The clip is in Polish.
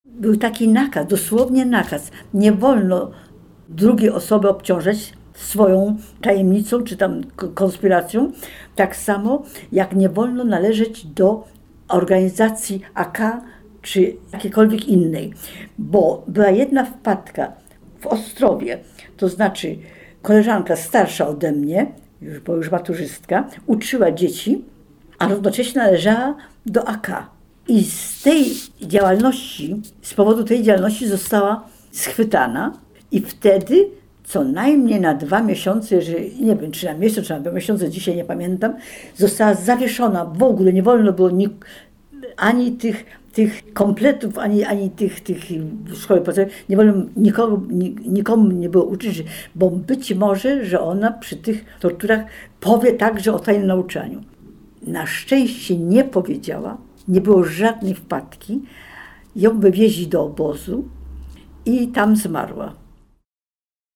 Był taki nakaz, dosłownie nakaz. Nie wolno drugiej osoby obciążać swoją tajemnicą czy tam konspiracją. Tak samo jak nie wolno należeć do organizacji AK czy jakiejkolwiek innej. Bo była jedna wpadka w Ostrowie, to znaczy koleżanka starsza ode mnie, bo już maturzystka, uczyła dzieci, a równocześnie należała do AK. I z tej działalności, z powodu tej działalności została schwytana i wtedy co najmniej na 2 miesiące, jeżeli, nie wiem, czy na miesiąc, czy na 2 miesiące, dzisiaj nie pamiętam, została zawieszona. W ogóle nie wolno było ani tych kompletów, ani tych szkoły podstawowej, nie wolno nikomu nie było uczyć, bo być może, że ona przy tych torturach powie także o tajnym nauczaniu. Na szczęście nie powiedziała, nie było żadnej wpadki, ją wywieźli do obozu i tam zmarła.